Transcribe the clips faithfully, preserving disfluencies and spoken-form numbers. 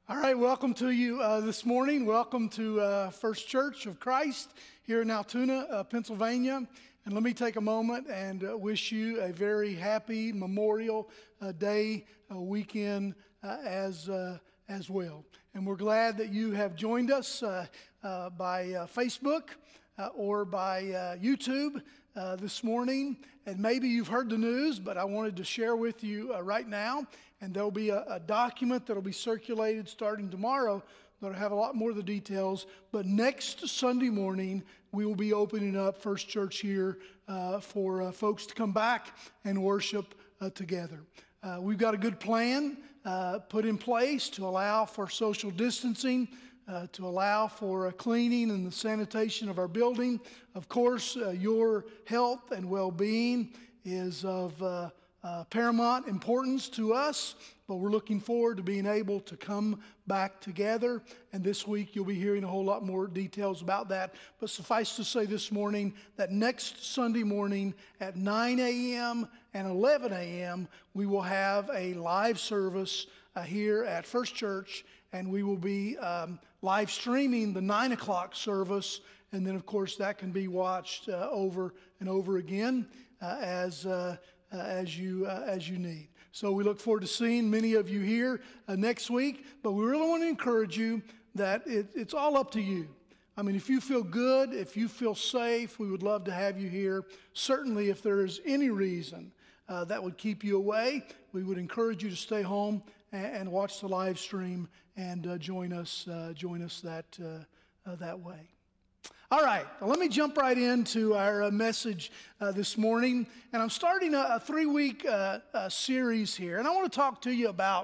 All right, welcome to you uh, this morning. Welcome to uh, First Church of Christ here in Altoona, uh, Pennsylvania. And let me take a moment and uh, wish you a very happy Memorial uh, Day uh, weekend uh, as uh, as well. And we're glad that you have joined us uh, uh, by uh, Facebook uh, or by uh, YouTube uh, this morning. And maybe you've heard the news, but I wanted to share with you uh, right now. And there'll be a, a document that'll be circulated starting tomorrow that'll have a lot more of the details. But next Sunday morning, we will be opening up First Church here uh, for uh, folks to come back and worship uh, together. Uh, we've got a good plan uh, put in place to allow for social distancing, uh, to allow for uh, cleaning and the sanitation of our building. Of course, uh, your health and well-being is of uh, Uh, paramount importance to us, but we're looking forward to being able to come back together. And this week you'll be hearing a whole lot more details about that. But suffice to say this morning that next Sunday morning at nine a.m. and eleven a.m. we will have a live service uh, here at First Church, and we will be um, live streaming the nine o'clock service. And then, of course, that can be watched uh, over and over again uh, as uh, Uh, as you uh, as you need. So we look forward to seeing many of you here uh, next week, but we really want to encourage you that it, it's all up to you. I mean, if you feel good, if you feel safe, we would love to have you here. Certainly, if there is any reason uh, that would keep you away, we would encourage you to stay home and, and watch the live stream and uh, join us uh, join us that uh, uh, that way. All right, well, let me jump right into our uh, message uh, this morning. And I'm starting a, a three-week uh, uh, series here. And I want to talk to you about,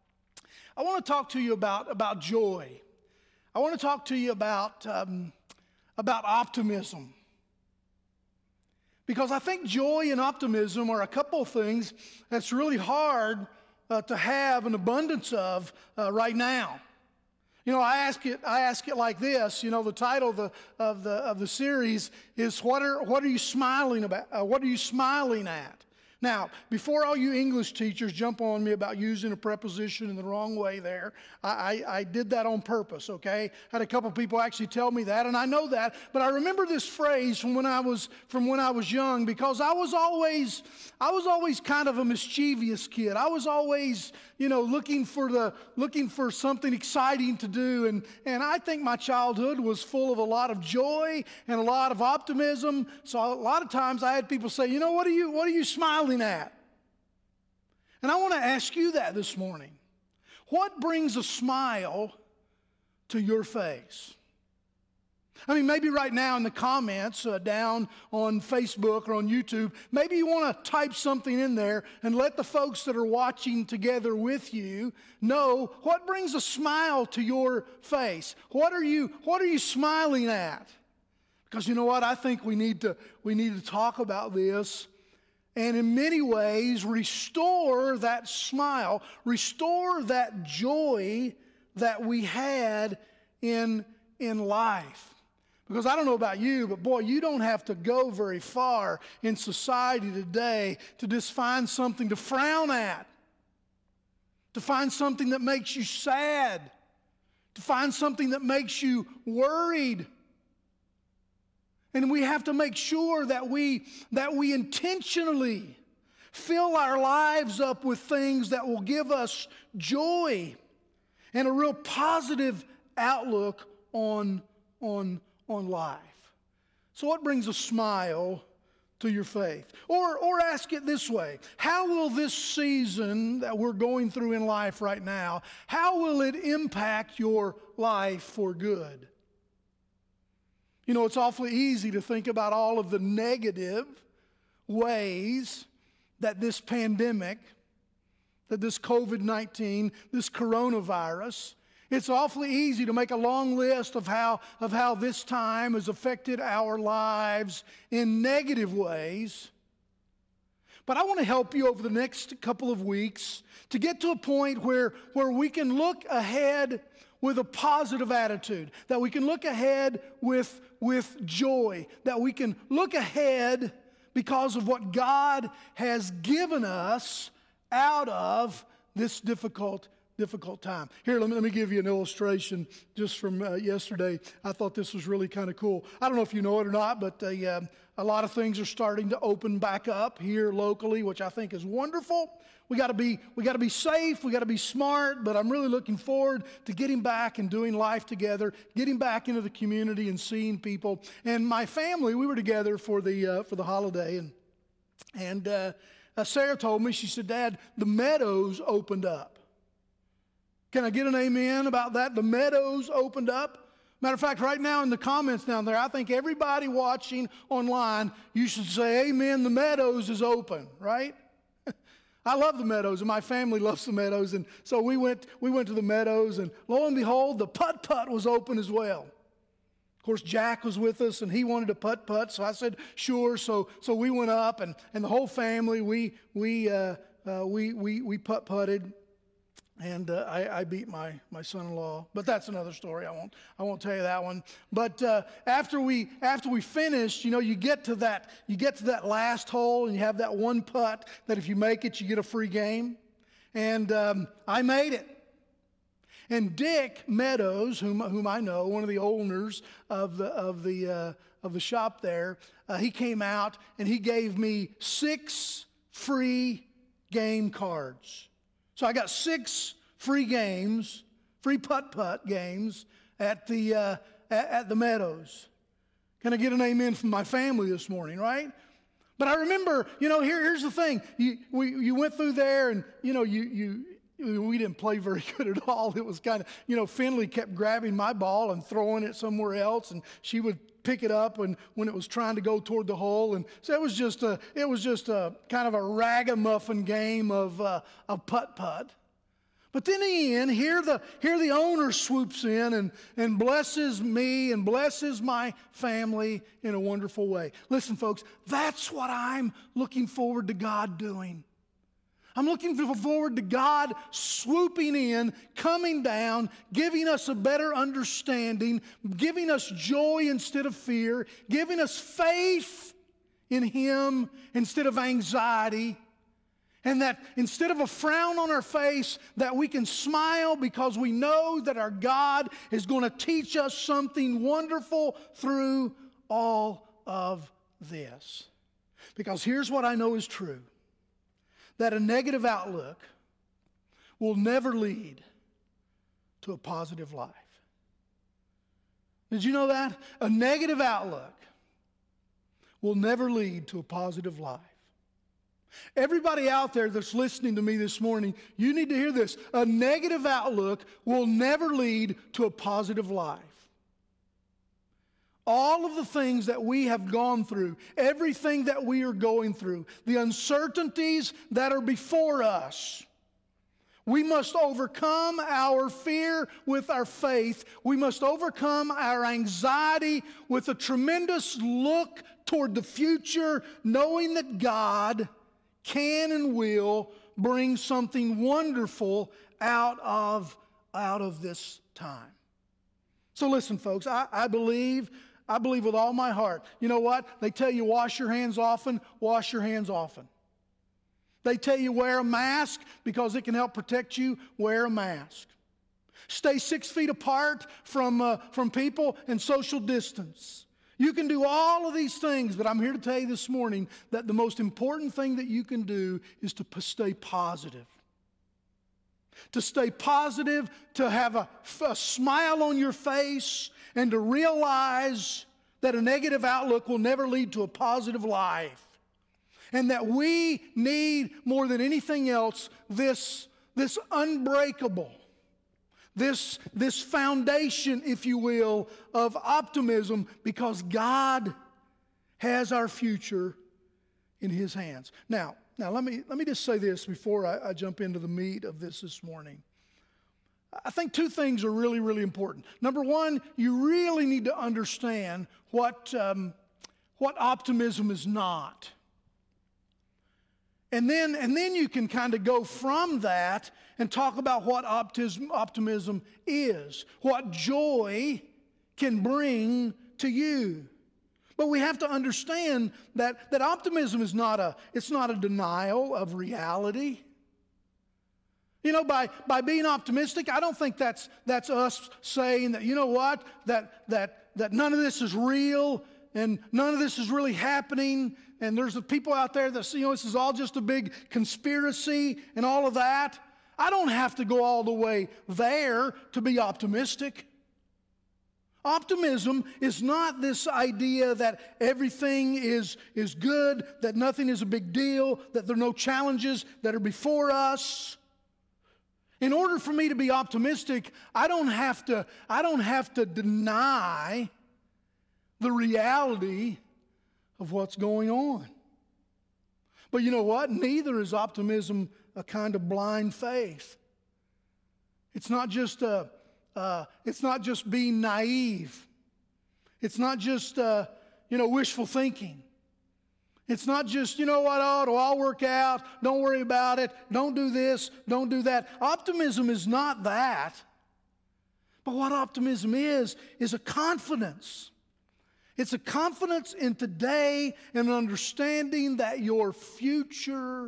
I want to talk to you about, about joy. I want to talk to you about, um, about optimism. Because I think joy and optimism are a couple of things that's really hard uh, to have an abundance of uh, right now. You know, I ask it. I ask it like this. You know, the title of the of the of the series is "What are What are you smiling about? Uh, what are you smiling at?" Now, before all you English teachers jump on me about using a preposition in the wrong way there, I, I, I did that on purpose, okay? Had a couple people actually tell me that, and I know that, but I remember this phrase from when I was from when I was young because I was always I was always kind of a mischievous kid. I was always, you know, looking for the looking for something exciting to do, and and I think my childhood was full of a lot of joy and a lot of optimism. So a lot of times I had people say, you know, what are you what are you smiling at? And I want to ask you that this morning. What brings a smile to your face? I mean, maybe right now in the comments uh, down on Facebook or on YouTube, maybe you want to type something in there and let the folks that are watching together with you know what brings a smile to your face. What are you, what are you smiling at? Because you know what? I think we need to, we need to talk about this and in many ways restore that smile, restore that joy that we had in, in life. Because I don't know about you, but boy, you don't have to go very far in society today to just find something to frown at, to find something that makes you sad, to find something that makes you worried. And we have to make sure that we, that we intentionally fill our lives up with things that will give us joy and a real positive outlook on, on, on life. So what brings a smile to your faith? Or, or ask it this way. How will this season that we're going through in life right now, how will it impact your life for good? You know, it's awfully easy to think about all of the negative ways that this pandemic, that this covid nineteen, this coronavirus, it's awfully easy to make a long list of how, of how this time has affected our lives in negative ways. But I want to help you over the next couple of weeks to get to a point where, where we can look ahead with a positive attitude, that we can look ahead with, with joy, that we can look ahead because of what God has given us out of this difficult difficult time. Here, let me, let me give you an illustration just from uh, yesterday. I thought this was really kind of cool. I don't know if you know it or not, but uh, uh, a lot of things are starting to open back up here locally, which I think is wonderful. We got to be we got to be safe. We got to be smart. But I'm really looking forward to getting back and doing life together, getting back into the community and seeing people. And my family, we were together for the uh, for the holiday, and and uh, uh, Sarah told me, she said, "Dad, the Meadows opened up." Can I get an amen about that? The Meadows opened up. Matter of fact, right now in the comments down there, I think everybody watching online, you should say, "Amen, the Meadows is open," right? I love the Meadows, and my family loves the Meadows, and so we went we went to the Meadows, and lo and behold, the putt-putt was open as well. Of course, Jack was with us, and he wanted to putt-putt, so I said, sure. So so we went up, and, and the whole family, we we uh, uh, we we we putt-putted. And uh, I, I beat my, my son-in-law, but that's another story. I won't I won't tell you that one. But uh, after we after we finished, you know, you get to that you get to that last hole, and you have that one putt that if you make it, you get a free game. And um, I made it. And Dick Meadows, whom whom I know, one of the owners of the of the uh, of the shop there, uh, he came out and he gave me six free game cards. So I got six free games, free putt-putt games at the uh, at, at the Meadows. Can I get an amen from my family this morning, right? But I remember, you know, here, here's the thing. You, we, you went through there, and, you know, you, you we didn't play very good at all. It was kind of, you know, Finley kept grabbing my ball and throwing it somewhere else, and she would pick it up when, when it was trying to go toward the hole. And so it was just a, it was just a kind of a ragamuffin game of, uh, of putt-putt. But then in the end, here the, here the owner swoops in and, and blesses me and blesses my family in a wonderful way. Listen, folks, that's what I'm looking forward to God doing. I'm looking forward to God swooping in, coming down, giving us a better understanding, giving us joy instead of fear, giving us faith in Him instead of anxiety, and that instead of a frown on our face, that we can smile because we know that our God is going to teach us something wonderful through all of this. Because here's what I know is true. That a negative outlook will never lead to a positive life. Did you know that? A negative outlook will never lead to a positive life. Everybody out there that's listening to me this morning, you need to hear this. A negative outlook will never lead to a positive life. All of the things that we have gone through, everything that we are going through, the uncertainties that are before us, we must overcome our fear with our faith. We must overcome our anxiety with a tremendous look toward the future, knowing that God can and will bring something wonderful out of, out of this time. So listen, folks, I, I believe... I believe with all my heart. You know what? They tell you wash your hands often, wash your hands often. They tell you wear a mask because it can help protect you, wear a mask. Stay six feet apart from, uh, from people and social distance. You can do all of these things, but I'm here to tell you this morning that the most important thing that you can do is to stay positive. To stay positive, to have a, a smile on your face, and to realize that a negative outlook will never lead to a positive life. And that we need, more than anything else, this, this unbreakable, this, this foundation, if you will, of optimism, because God has our future in His hands. Now, now let me, let me just say this before I, I jump into the meat of this this morning. I think two things are really, really important. Number one, you really need to understand what, um, what optimism is not. And then, and then you can kind of go from that and talk about what optimism, optimism is, what joy can bring to you. But we have to understand that, that optimism is not a, it's not a denial of reality. You know, by, by being optimistic, I don't think that's that's us saying that, you know what, that that that none of this is real and none of this is really happening, and there's the people out there that say, you know, this is all just a big conspiracy and all of that. I don't have to go all the way there to be optimistic. Optimism is not this idea that everything is, is good, that nothing is a big deal, that there are no challenges that are before us. In order for me to be optimistic, I don't have to, I don't have to deny the reality of what's going on. But you know what? Neither is optimism a kind of blind faith. It's not just a, uh, it's not just being naive. It's not just uh, you know wishful thinking. It's not just, you know what, oh, it'll all work out, don't worry about it, don't do this, don't do that. Optimism is not that. But what optimism is, is a confidence. It's a confidence in today and an understanding that your future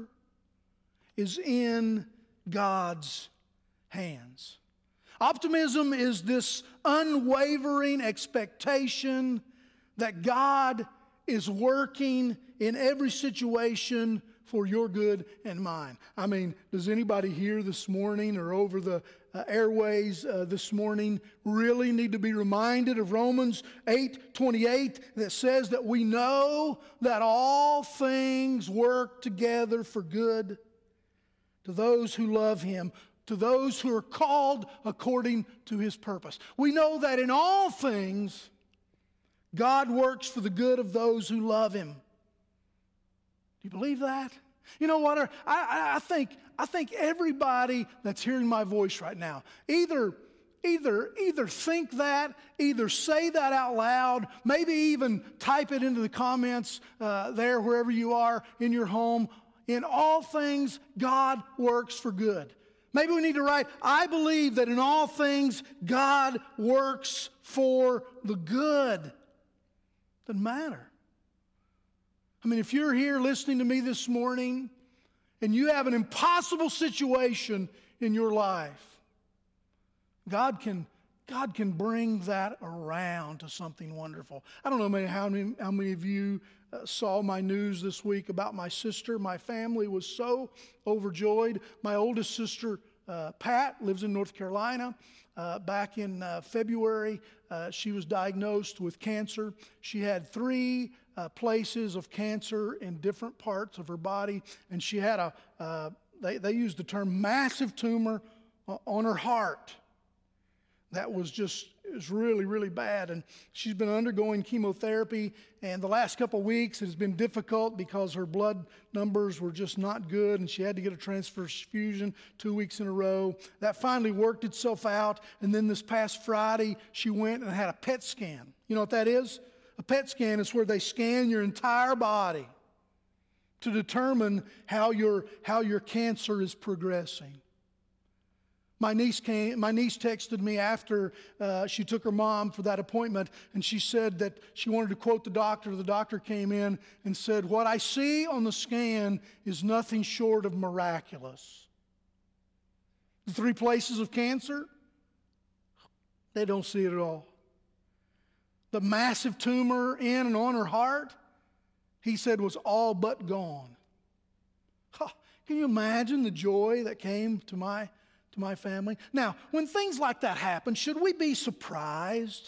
is in God's hands. Optimism is this unwavering expectation that God is working in every situation for your good and mine. I mean, does anybody here this morning or over the uh, airways uh, this morning really need to be reminded of Romans eight twenty-eight that says that we know that all things work together for good to those who love Him, to those who are called according to His purpose. We know that in all things God works for the good of those who love Him. Do you believe that? You know what? I, I, I think I think everybody that's hearing my voice right now, either either either think that, either say that out loud, maybe even type it into the comments uh, there wherever you are in your home. In all things, God works for good. Maybe we need to write, I believe that in all things, God works for the good. Doesn't matter. I mean, if you're here listening to me this morning and you have an impossible situation in your life, God can, God can bring that around to something wonderful. I don't know how many, how many of you uh, saw my news this week about my sister. My family was so overjoyed. My oldest sister, uh, Pat, lives in North Carolina. Uh, back in uh, February, uh, she was diagnosed with cancer. She had three uh, places of cancer in different parts of her body, and she had a, uh, they, they used the term massive tumor on her heart. That was just, it was really, really bad. And she's been undergoing chemotherapy, and the last couple of weeks it has been difficult because her blood numbers were just not good, and she had to get a transfusion two weeks in a row. That finally worked itself out, and then this past Friday, she went and had a P E T scan. You know what that is? A P E T scan is where they scan your entire body to determine how your, how your cancer is progressing. My niece came, my niece texted me after uh, she took her mom for that appointment, and she said that she wanted to quote the doctor. The doctor came in and said, "What I see on the scan is nothing short of miraculous." The three places of cancer, they don't see it at all. The massive tumor in and on her heart, he said, was all but gone. Huh, can you imagine the joy that came to my to my family? Now, when things like that happen, should we be surprised?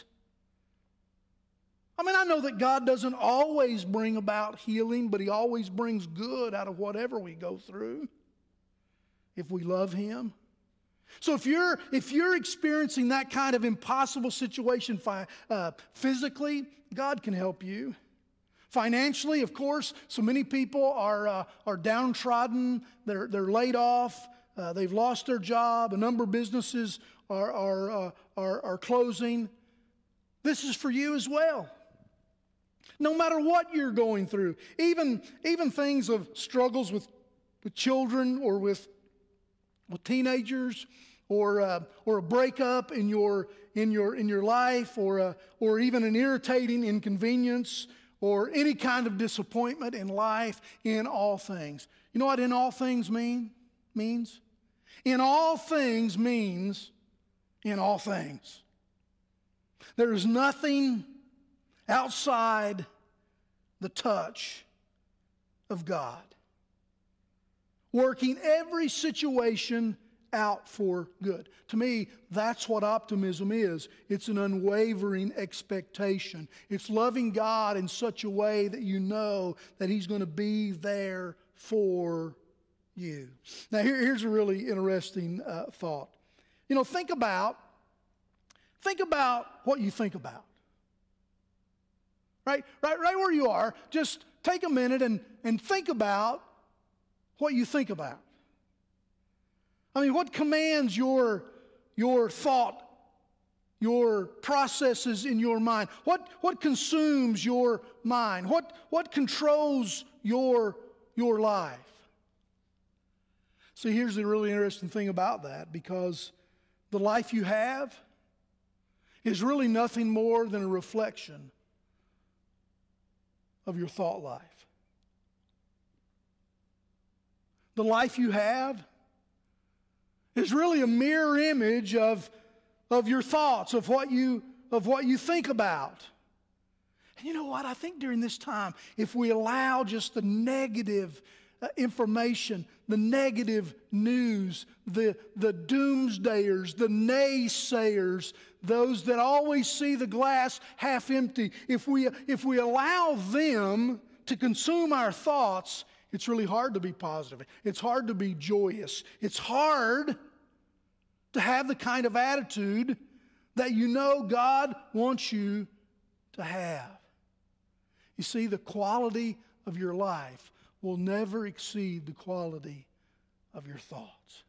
I mean, I know that God doesn't always bring about healing, but He always brings good out of whatever we go through if we love Him. So if you're if you're experiencing that kind of impossible situation uh, physically, God can help you. Financially, of course, so many people are uh, are downtrodden. They're they're laid off. Uh, they've lost their job. A number of businesses are, are, uh, are, are closing. This is for you as well. No matter what you're going through, even, even things of struggles with, with children or with, with teenagers, or, uh, or a breakup in your, in your, in your life, or, a, or even an irritating inconvenience, or any kind of disappointment in life, in all things. You know what in all things mean? means? In all things means in all things. There is nothing outside the touch of God, working every situation out for good. To me, that's what optimism is. It's an unwavering expectation. It's loving God in such a way that you know that He's going to be there for you. Now, here, here's a really interesting uh, thought. You know, think about, think about what you think about. Right, right, right where you are, just take a minute and, and think about what you think about. I mean, what commands your, your thought, your processes in your mind? What, what consumes your mind? What, what controls your, your life? See, here's the really interesting thing about that, because the life you have is really nothing more than a reflection of your thought life. The life you have is really a mirror image of, of your thoughts, of what you, of what you think about. And you know what? I think during this time, if we allow just the negative uh, information, the negative news, the, the doomsdayers, the naysayers, those that always see the glass half empty, if we, if we allow them to consume our thoughts, it's really hard to be positive. It's hard to be joyous. It's hard to have the kind of attitude that you know God wants you to have. You see, the quality of your life will never exceed the quality of your thoughts.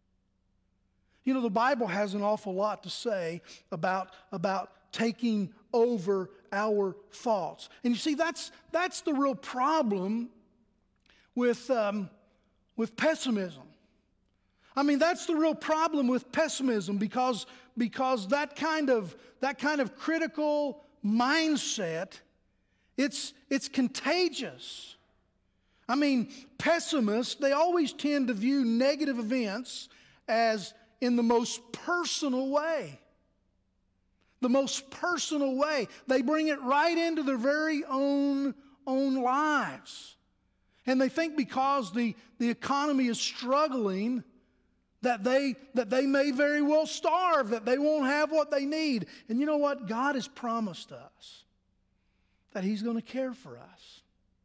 You know, the Bible has an awful lot to say about, about taking over our thoughts. And you see, that's, that's the real problem with, um, with pessimism. I mean, that's the real problem with pessimism, because, because that kind of, that kind of critical mindset, it's, it's contagious. I mean, pessimists, they always tend to view negative events as in the most personal way. The most personal way. They bring it right into their very own, own lives. And they think because the, the economy is struggling, that they, that they may very well starve, that they won't have what they need. And you know what? God has promised us that He's going to care for us,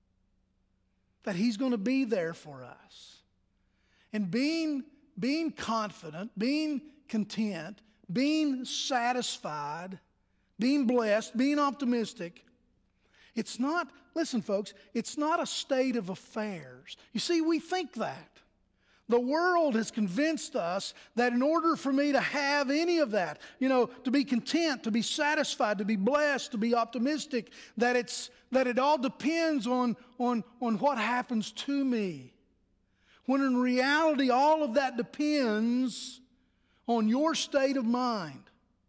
that He's going to be there for us. And being, being confident, being content, being satisfied, being blessed, being optimistic, it's not, listen folks, it's not a state of affairs. You see, we think that. The world has convinced us that in order for me to have any of that, you know, to be content, to be satisfied, to be blessed, to be optimistic, that it's that it all depends on, on, on what happens to me. When in reality, all of that depends on your state of mind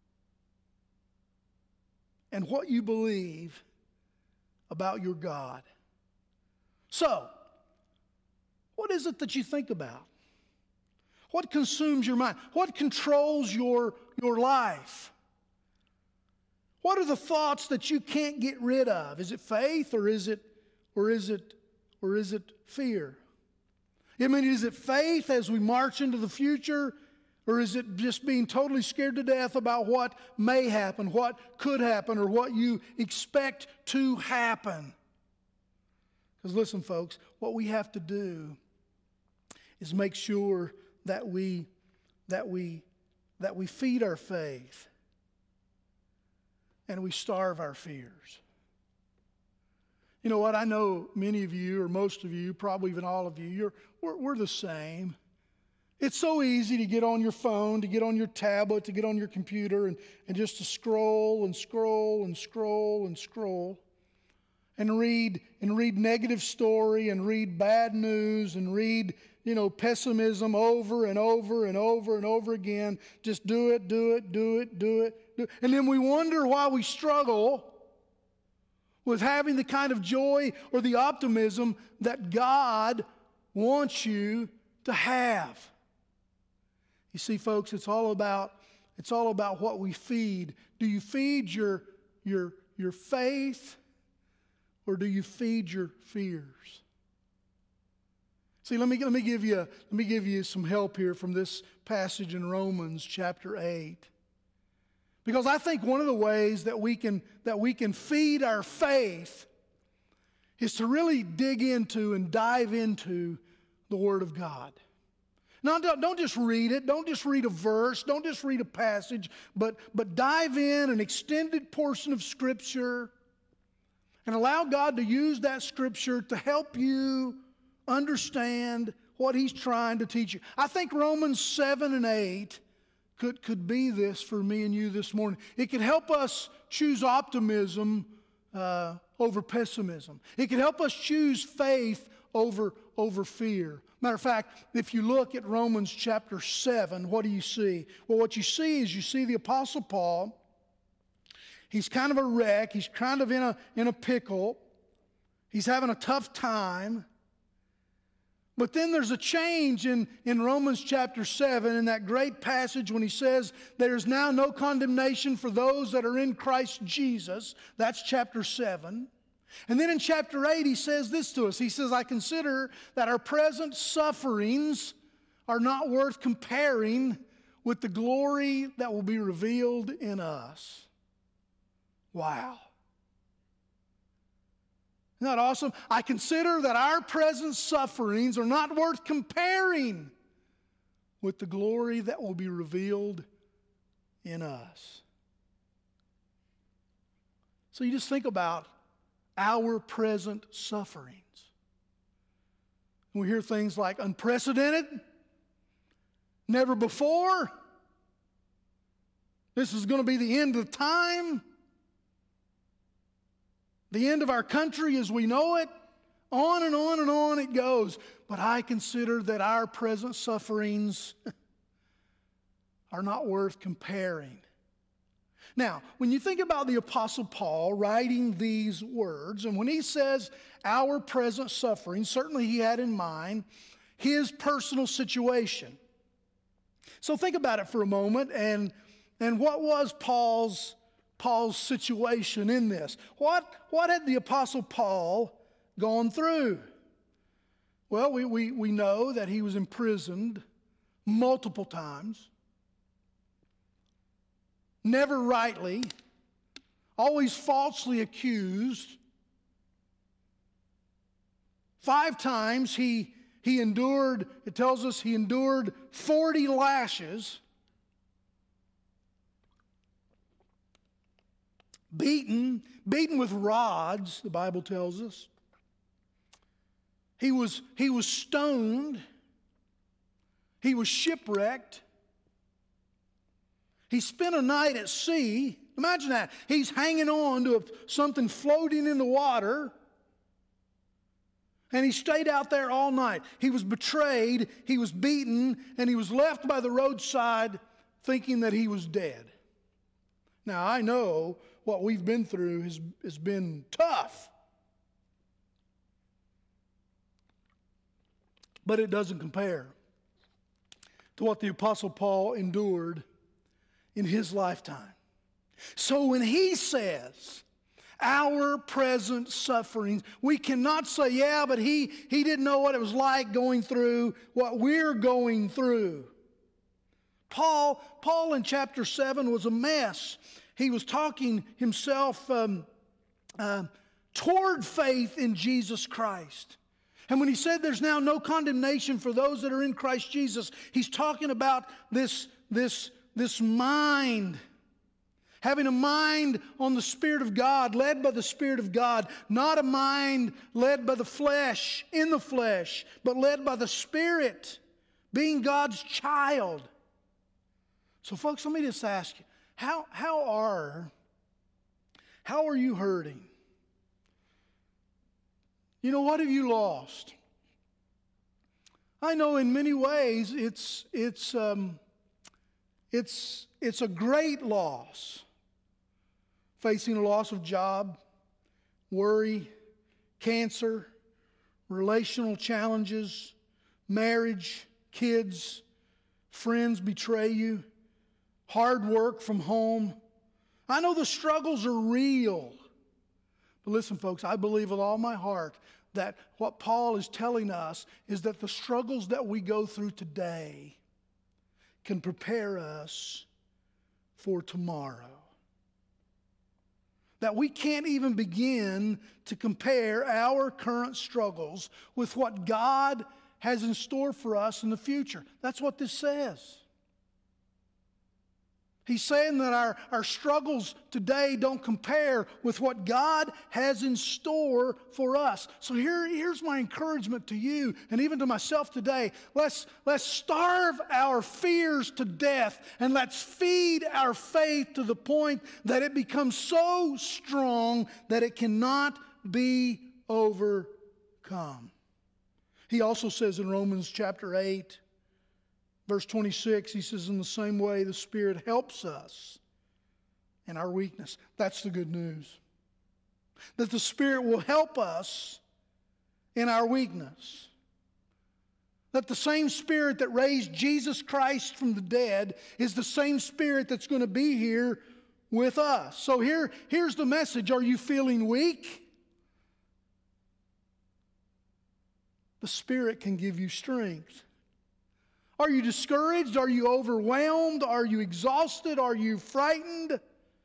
and what you believe about your God. So, what is it that you think about? What consumes your mind? What controls your, your life? What are the thoughts that you can't get rid of? Is it faith, or is it, or is it, or is it fear? I mean, is it faith as we march into the future, or is it just being totally scared to death about what may happen, what could happen, or what you expect to happen? Because listen, folks, what we have to do is make sure that we that we that we feed our faith and we starve our fears. You know what? I know many of you, or most of you, probably even all of you, you're we're, we're the same. It's so easy to get on your phone, to get on your tablet, to get on your computer, and, and just to scroll and scroll and scroll and scroll. And read and read negative story and read bad news and read, you know, pessimism over and over and over and over again. Just do it, do it, do it, do it, do it. And then we wonder why we struggle with having the kind of joy or the optimism that God wants you to have. You see, folks, it's all about it's all about what we feed. Do you feed your your your faith, or do you feed your fears? See, let me let me give you let me give you some help here from this passage in Romans chapter eight. Because I think one of the ways that we can that we can feed our faith is to really dig into and dive into the Word of God. Now, don't, don't just read it. Don't just read a verse. Don't just read a passage. But, but dive in an extended portion of Scripture and allow God to use that Scripture to help you understand what He's trying to teach you. I think Romans seven and eight could, could be this for me and you this morning. It could help us choose optimism uh, over pessimism. It could help us choose faith over, over fear. Matter of fact, if you look at Romans chapter seven, what do you see? Well, what you see is you see the Apostle Paul. He's kind of a wreck. He's kind of in a, in a pickle. He's having a tough time. But then there's a change in, in Romans chapter seven, in that great passage when he says, there is now no condemnation for those that are in Christ Jesus. That's chapter seven. And then in chapter eight, he says this to us. He says, I consider that our present sufferings are not worth comparing with the glory that will be revealed in us. Wow. Isn't that awesome? I consider that our present sufferings are not worth comparing with the glory that will be revealed in us. So you just think about our present sufferings. We hear things like unprecedented, never before, this is going to be the end of time, the end of our country as we know it, on and on and on it goes. But I consider that our present sufferings are not worth comparing. Now, when you think about the Apostle Paul writing these words, and when he says our present suffering, certainly he had in mind his personal situation. So think about it for a moment, and, and what was Paul's, Paul's situation in this? What, what had the Apostle Paul gone through? Well, we, we, we know that he was imprisoned multiple times. Never rightly, always falsely accused. Five times he, he endured, it tells us he endured forty lashes. Beaten, beaten with rods, the Bible tells us. He was, he was stoned. He was shipwrecked. He spent a night at sea. Imagine that. He's hanging on to a, something floating in the water. And he stayed out there all night. He was betrayed, he was beaten, and he was left by the roadside thinking that he was dead. Now, I know what we've been through has, has been tough. But it doesn't compare to what the Apostle Paul endured in his lifetime. So when he says our present sufferings, we cannot say, yeah, but he, he didn't know what it was like going through what we're going through. Paul, Paul in chapter seven was a mess. He was talking himself um, uh, toward faith in Jesus Christ. And when he said there's now no condemnation for those that are in Christ Jesus, he's talking about this, this, this mind, having a mind on the Spirit of God, led by the Spirit of God, not a mind led by the flesh, in the flesh, but led by the Spirit, being God's child. So folks, let me just ask you, how, how are, how are you hurting? You know, what have you lost? I know in many ways it's, it's, um, it's, it's a great loss. Facing a loss of job, worry, cancer, relational challenges, marriage, kids, friends betray you, hard work from home. I know the struggles are real. But listen, folks, I believe with all my heart that what Paul is telling us is that the struggles that we go through today can prepare us for tomorrow. That we can't even begin to compare our current struggles with what God has in store for us in the future. That's what this says. He's saying that our, our struggles today don't compare with what God has in store for us. So here, here's my encouragement to you and even to myself today. Let's, let's starve our fears to death and let's feed our faith to the point that it becomes so strong that it cannot be overcome. He also says in Romans chapter eight, verse twenty-six, he says, in the same way the Spirit helps us in our weakness. That's the good news. That the Spirit will help us in our weakness. That the same Spirit that raised Jesus Christ from the dead is the same Spirit that's going to be here with us. So here, here's the message. Are you feeling weak? The Spirit can give you strength. Are you discouraged? Are you overwhelmed? Are you exhausted? Are you frightened?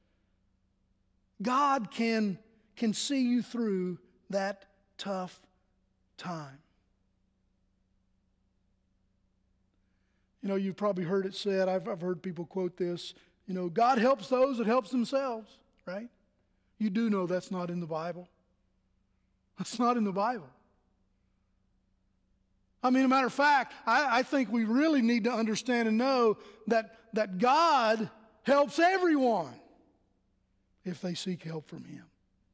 God can, can see you through that tough time. You know, you've probably heard it said, I've, I've heard people quote this, you know, God helps those that helps themselves, right? You do know that's not in the Bible. That's not in the Bible. I mean, as a matter of fact, I, I think we really need to understand and know that, that God helps everyone if they seek help from Him.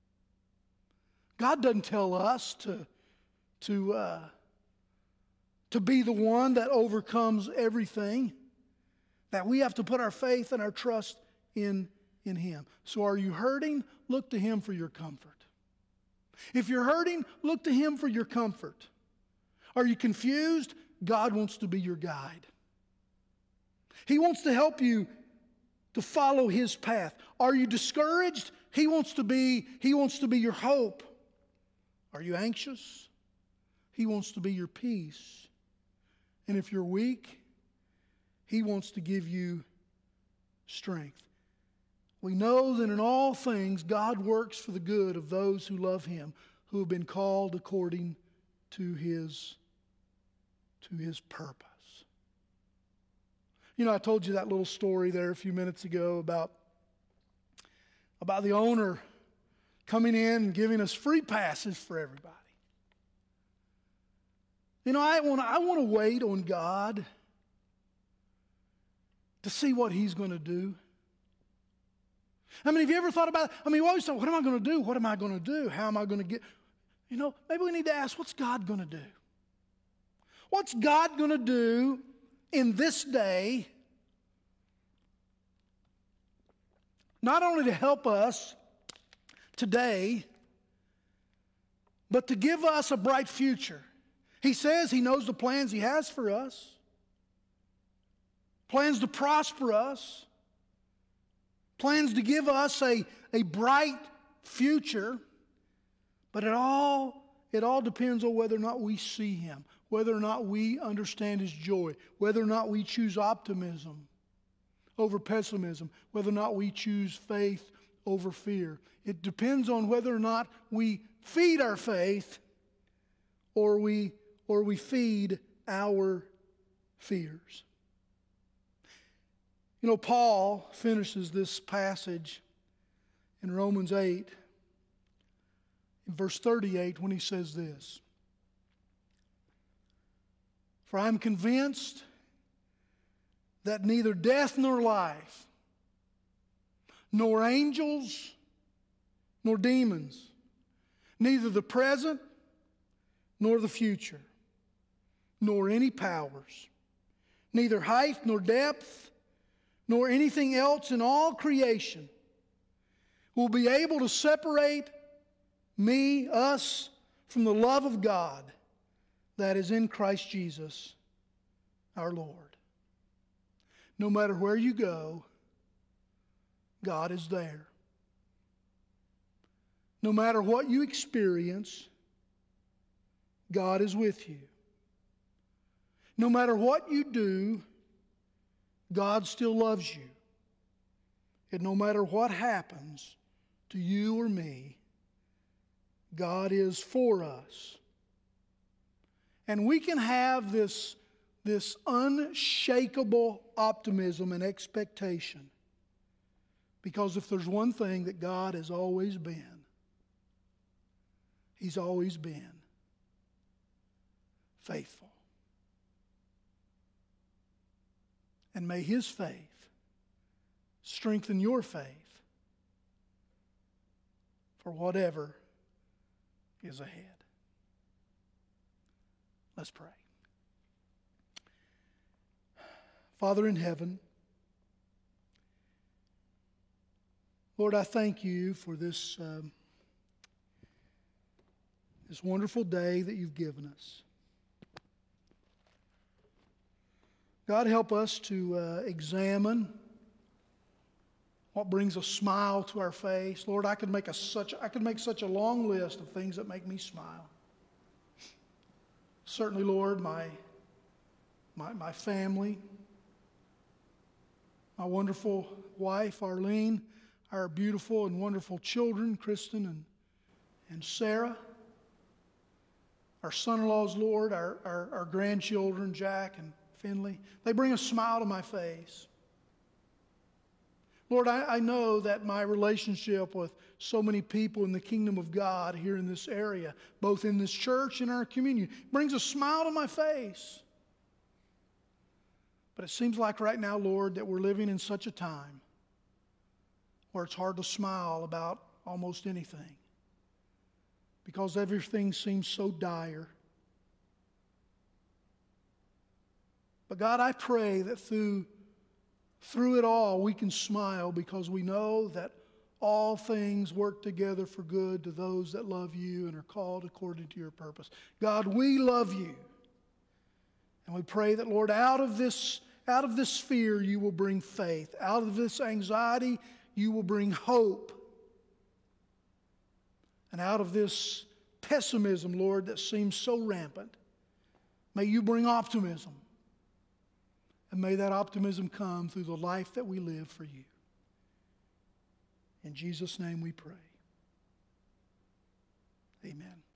God doesn't tell us to, to, uh, to be the one that overcomes everything, that we have to put our faith and our trust in, in Him. So are you hurting? Look to Him for your comfort. If you're hurting, look to Him for your comfort. Are you confused? God wants to be your guide. He wants to help you to follow His path. Are you discouraged? He wants to be, He wants to be your hope. Are you anxious? He wants to be your peace. And if you're weak, He wants to give you strength. We know that in all things God works for the good of those who love Him, who have been called according to His to His purpose. You know, I told you that little story there a few minutes ago about, about the owner coming in and giving us free passes for everybody. You know, I want to I want to wait on God to see what He's going to do. I mean, have you ever thought about it? I mean, you always thought, what am I going to do? What am I going to do? How am I going to get? You know, maybe we need to ask, what's God going to do? What's God going to do in this day, not only to help us today, but to give us a bright future? He says He knows the plans He has for us. Plans to prosper us. Plans to give us a, a bright future. But it all, it all depends on whether or not we see Him, whether or not we understand His joy, whether or not we choose optimism over pessimism, whether or not we choose faith over fear. It depends on whether or not we feed our faith or we, or we feed our fears. You know, Paul finishes this passage in Romans eight, in verse thirty-eight, when he says this: "For I am convinced that neither death nor life, nor angels, nor demons, neither the present nor the future, nor any powers, neither height nor depth, nor anything else in all creation will be able to separate me, us, from the love of God that is in Christ Jesus our Lord." no matter where you go, God is there. No matter what you experience, God is with you. No matter what you do, God still loves you. And no matter what happens to you or me, God is for us. And we can have this, this unshakable optimism and expectation, because if there's one thing that God has always been, He's always been faithful. And may His faith strengthen your faith for whatever is ahead. Let's pray. Father in heaven, Lord, I thank you for this, um, this wonderful day that you've given us. God, help us to uh, examine what brings a smile to our face. Lord, I could make a such I could make such a long list of things that make me smile. Certainly, Lord, my my my family, my wonderful wife, Arlene, our beautiful and wonderful children, Kristen and, and Sarah, our son-in-laws, Lord, our, our, our grandchildren, Jack and Finley. They bring a smile to my face. Lord, I, I know that my relationship with so many people in the kingdom of God here in this area, both in this church and our community, brings a smile to my face. But it seems like right now, Lord, that we're living in such a time where it's hard to smile about almost anything, because everything seems so dire. But God, I pray that through, through it all we can smile, because we know that all things work together for good to those that love you and are called according to your purpose. God, we love you. And we pray that, Lord, out of this, out of this fear you will bring faith. Out of this anxiety you will bring hope. And out of this pessimism, Lord, that seems so rampant, may you bring optimism. And may that optimism come through the life that we live for you. In Jesus' name we pray. Amen.